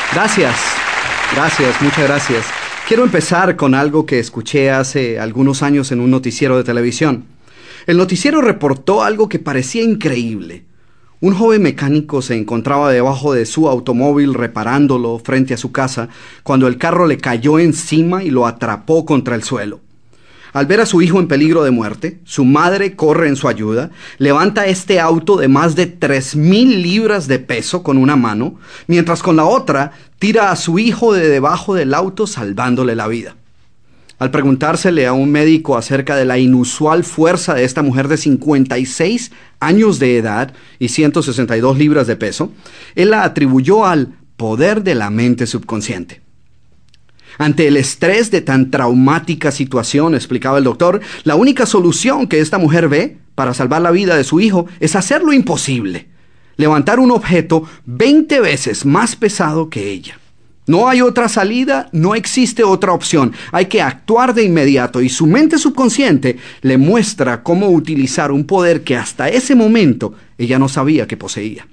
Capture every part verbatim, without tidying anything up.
Gracias, gracias, muchas gracias. Quiero empezar con algo que escuché hace algunos años en un noticiero de televisión. El noticiero reportó algo que parecía increíble. Un joven mecánico se encontraba debajo de su automóvil reparándolo frente a su casa cuando el carro le cayó encima y lo atrapó contra el suelo. Al ver a su hijo en peligro de muerte, su madre corre en su ayuda, levanta este auto de más de tres mil libras de peso con una mano, mientras con la otra tira a su hijo de debajo del auto salvándole la vida. Al preguntársele a un médico acerca de la inusual fuerza de esta mujer de cincuenta y seis años de edad y ciento sesenta y dos libras de peso, él la atribuyó al poder de la mente subconsciente. Ante el estrés de tan traumática situación, explicaba el doctor, la única solución que esta mujer ve para salvar la vida de su hijo es hacer lo imposible: levantar un objeto veinte veces más pesado que ella. No hay otra salida, no existe otra opción. Hay que actuar de inmediato y su mente subconsciente le muestra cómo utilizar un poder que hasta ese momento ella no sabía que poseía.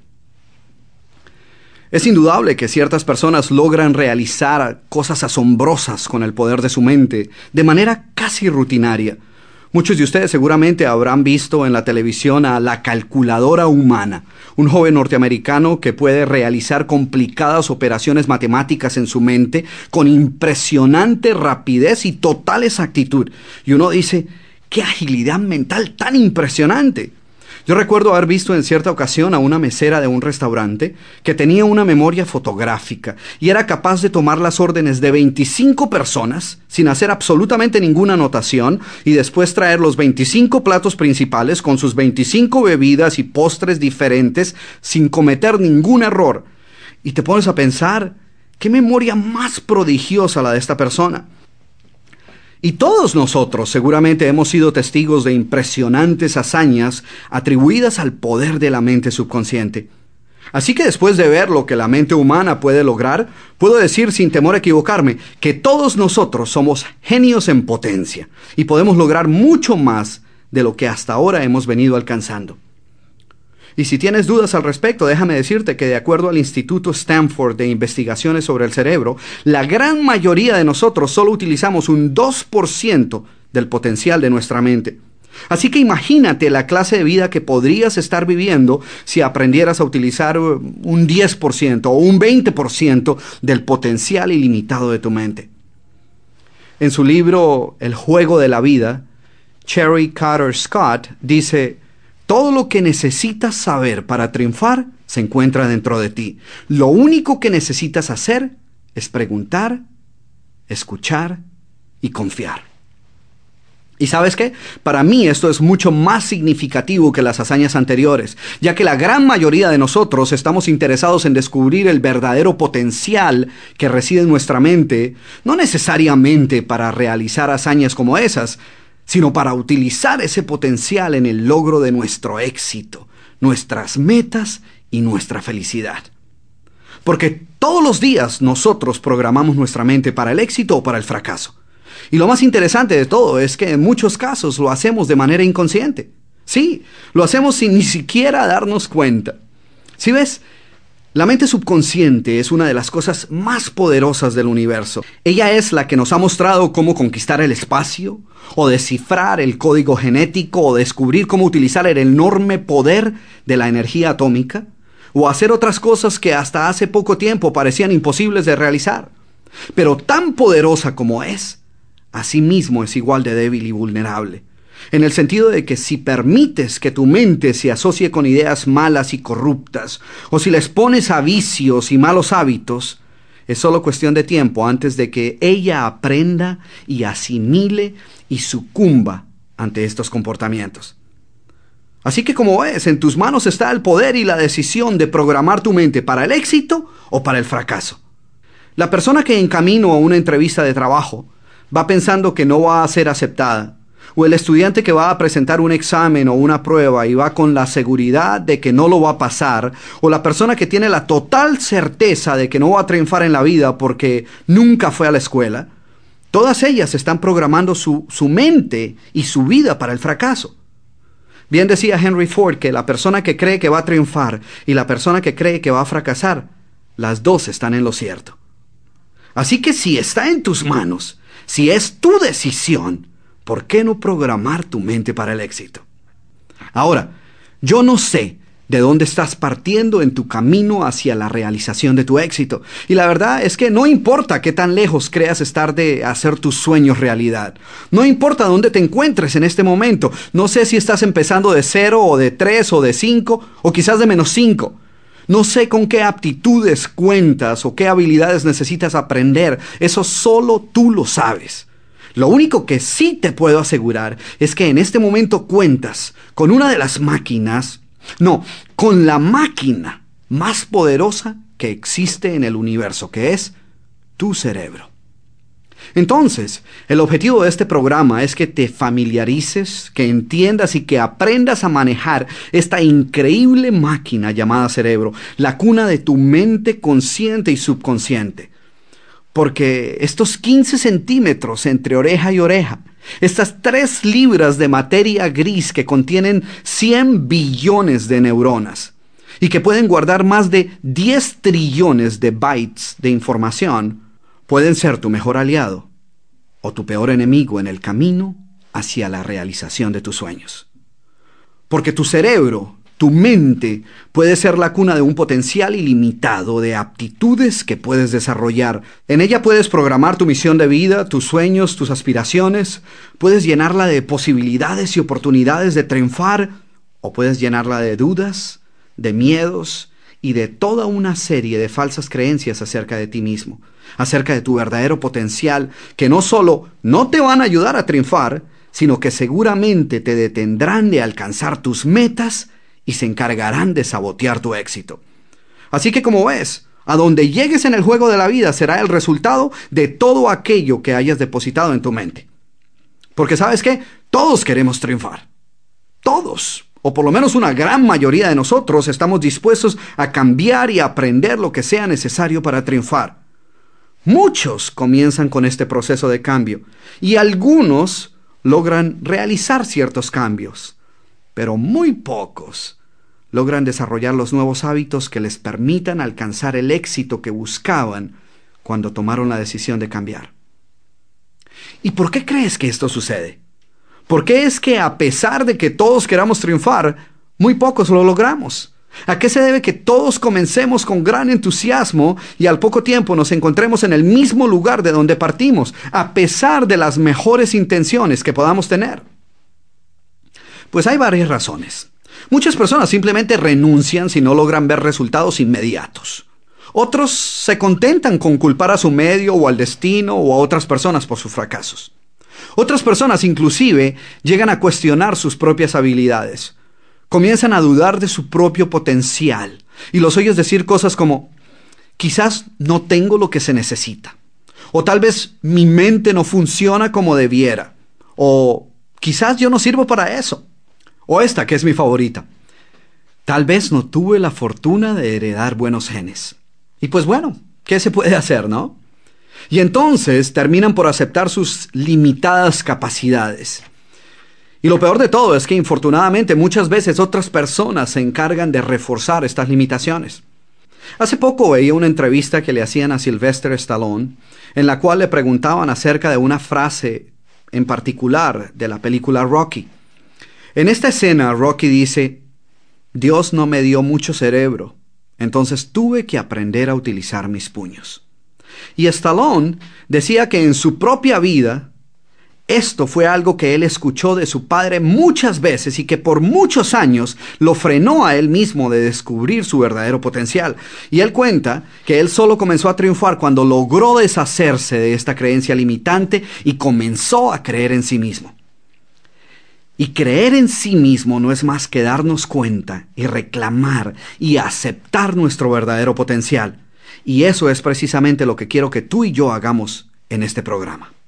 Es indudable que ciertas personas logran realizar cosas asombrosas con el poder de su mente de manera casi rutinaria. Muchos de ustedes seguramente habrán visto en la televisión a la calculadora humana, un joven norteamericano que puede realizar complicadas operaciones matemáticas en su mente con impresionante rapidez y total exactitud. Y uno dice, ¡qué agilidad mental tan impresionante! Yo recuerdo haber visto en cierta ocasión a una mesera de un restaurante que tenía una memoria fotográfica y era capaz de tomar las órdenes de veinticinco personas sin hacer absolutamente ninguna anotación y después traer los veinticinco platos principales con sus veinticinco bebidas y postres diferentes sin cometer ningún error. Y te pones a pensar, ¿qué memoria más prodigiosa la de esta persona? Y todos nosotros seguramente hemos sido testigos de impresionantes hazañas atribuidas al poder de la mente subconsciente. Así que después de ver lo que la mente humana puede lograr, puedo decir sin temor a equivocarme que todos nosotros somos genios en potencia y podemos lograr mucho más de lo que hasta ahora hemos venido alcanzando. Y si tienes dudas al respecto, déjame decirte que de acuerdo al Instituto Stanford de Investigaciones sobre el Cerebro, la gran mayoría de nosotros solo utilizamos un dos por ciento del potencial de nuestra mente. Así que imagínate la clase de vida que podrías estar viviendo si aprendieras a utilizar un diez por ciento o un veinte por ciento del potencial ilimitado de tu mente. En su libro El juego de la vida, Cherry Carter Scott dice: todo lo que necesitas saber para triunfar se encuentra dentro de ti. Lo único que necesitas hacer es preguntar, escuchar y confiar. ¿Y sabes qué? Para mí esto es mucho más significativo que las hazañas anteriores, ya que la gran mayoría de nosotros estamos interesados en descubrir el verdadero potencial que reside en nuestra mente, no necesariamente para realizar hazañas como esas, sino para utilizar ese potencial en el logro de nuestro éxito, nuestras metas y nuestra felicidad. Porque todos los días nosotros programamos nuestra mente para el éxito o para el fracaso. Y lo más interesante de todo es que en muchos casos lo hacemos de manera inconsciente. Sí, lo hacemos sin ni siquiera darnos cuenta. ¿Sí ves? La mente subconsciente es una de las cosas más poderosas del universo. Ella es la que nos ha mostrado cómo conquistar el espacio, o descifrar el código genético, o descubrir cómo utilizar el enorme poder de la energía atómica, o hacer otras cosas que hasta hace poco tiempo parecían imposibles de realizar. Pero tan poderosa como es, asimismo es igual de débil y vulnerable. En el sentido de que si permites que tu mente se asocie con ideas malas y corruptas, o si la expones a vicios y malos hábitos, es solo cuestión de tiempo antes de que ella aprenda y asimile y sucumba ante estos comportamientos. Así que como ves, en tus manos está el poder y la decisión de programar tu mente para el éxito o para el fracaso. La persona que en camino a una entrevista de trabajo va pensando que no va a ser aceptada, o el estudiante que va a presentar un examen o una prueba y va con la seguridad de que no lo va a pasar, o la persona que tiene la total certeza de que no va a triunfar en la vida porque nunca fue a la escuela, todas ellas están programando su, su mente y su vida para el fracaso. Bien decía Henry Ford que la persona que cree que va a triunfar y la persona que cree que va a fracasar las dos están en lo cierto. Así que si está en tus manos, si es tu decisión, ¿por qué no programar tu mente para el éxito? Ahora, yo no sé de dónde estás partiendo en tu camino hacia la realización de tu éxito. Y la verdad es que no importa qué tan lejos creas estar de hacer tus sueños realidad. No importa dónde te encuentres en este momento. No sé si estás empezando de cero o de tres o de cinco o quizás de menos cinco. No sé con qué aptitudes cuentas o qué habilidades necesitas aprender. Eso solo tú lo sabes. Lo único que sí te puedo asegurar es que en este momento cuentas con una de las máquinas, no, con la máquina más poderosa que existe en el universo, que es tu cerebro. Entonces, el objetivo de este programa es que te familiarices, que entiendas y que aprendas a manejar esta increíble máquina llamada cerebro, la cuna de tu mente consciente y subconsciente. Porque estos quince centímetros entre oreja y oreja, estas tres libras de materia gris que contienen cien billones de neuronas y que pueden guardar más de diez trillones de bytes de información, pueden ser tu mejor aliado o tu peor enemigo en el camino hacia la realización de tus sueños. Porque tu cerebro, tu mente, puede ser la cuna de un potencial ilimitado de aptitudes que puedes desarrollar. En ella puedes programar tu misión de vida, tus sueños, tus aspiraciones. Puedes llenarla de posibilidades y oportunidades de triunfar, o puedes llenarla de dudas, de miedos y de toda una serie de falsas creencias acerca de ti mismo, acerca de tu verdadero potencial, que no solo no te van a ayudar a triunfar, sino que seguramente te detendrán de alcanzar tus metas y se encargarán de sabotear tu éxito. Así que, como ves, a donde llegues en el juego de la vida será el resultado de todo aquello que hayas depositado en tu mente. Porque ¿sabes qué? Todos queremos triunfar. Todos, o por lo menos una gran mayoría de nosotros, estamos dispuestos a cambiar y aprender lo que sea necesario para triunfar. Muchos comienzan con este proceso de cambio y algunos logran realizar ciertos cambios, pero muy pocos logran desarrollar los nuevos hábitos que les permitan alcanzar el éxito que buscaban cuando tomaron la decisión de cambiar. ¿Y por qué crees que esto sucede? ¿Por qué es que a pesar de que todos queramos triunfar, muy pocos lo logramos? ¿A qué se debe que todos comencemos con gran entusiasmo y al poco tiempo nos encontremos en el mismo lugar de donde partimos, a pesar de las mejores intenciones que podamos tener? Pues hay varias razones. Muchas personas simplemente renuncian si no logran ver resultados inmediatos. Otros se contentan con culpar a su medio o al destino o a otras personas por sus fracasos. Otras personas inclusive llegan a cuestionar sus propias habilidades. Comienzan a dudar de su propio potencial y los oyes decir cosas como: quizás no tengo lo que se necesita, o tal vez mi mente no funciona como debiera, o quizás yo no sirvo para eso, o esta que es mi favorita: tal vez no tuve la fortuna de heredar buenos genes. Y pues bueno, ¿qué se puede hacer, no? Y entonces terminan por aceptar sus limitadas capacidades. Y lo peor de todo es que infortunadamente muchas veces otras personas se encargan de reforzar estas limitaciones. Hace poco veía una entrevista que le hacían a Sylvester Stallone, en la cual le preguntaban acerca de una frase en particular de la película Rocky. En esta escena, Rocky dice: Dios no me dio mucho cerebro, entonces tuve que aprender a utilizar mis puños. Y Stallone decía que en su propia vida, esto fue algo que él escuchó de su padre muchas veces y que por muchos años lo frenó a él mismo de descubrir su verdadero potencial. Y él cuenta que él solo comenzó a triunfar cuando logró deshacerse de esta creencia limitante y comenzó a creer en sí mismo. Y creer en sí mismo no es más que darnos cuenta y reclamar y aceptar nuestro verdadero potencial. Y eso es precisamente lo que quiero que tú y yo hagamos en este programa.